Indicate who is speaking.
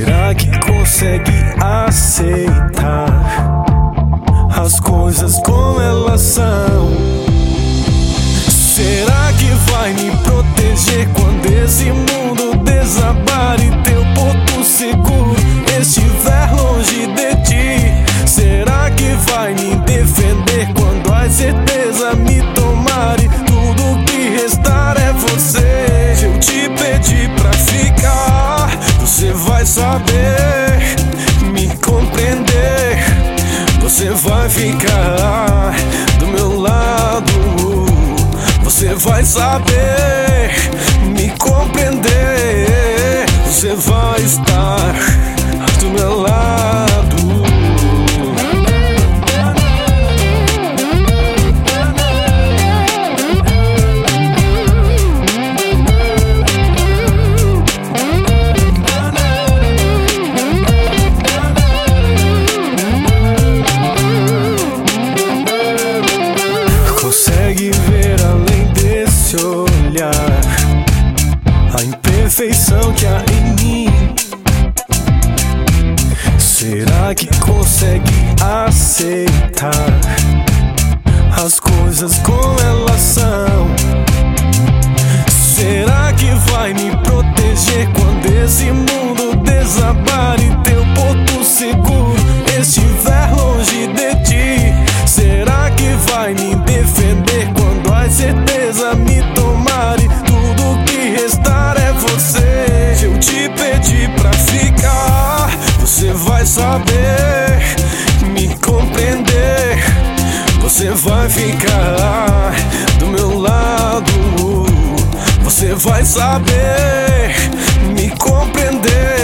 Speaker 1: Será que consegue aceitar as coisas como elas são? Será que vai me proteger quando esse mundo desabar e teu porto seguro estiver longe de ti? Será que vai me defender quando a incerteza me tomar e tudo que restar é você? Se eu te pedir pra ficar, você vai saber me compreender. Você vai ficar do meu lado. Você vai saber me compreender. Você vai estar do meu lado. Consegue ver além desse olhar a imperfeição que há em mim? Será que consegue aceitar as coisas como elas são? Será que vai me proteger quando esse mundo desabar e teu porto seguro estiver longe de ti? Será que vai me defender quando a incerteza me tomar e tudo que restar é você? Se eu te pedir pra ficar, você vai saber me compreender. Você vai ficar do meu lado. Você vai saber me compreender.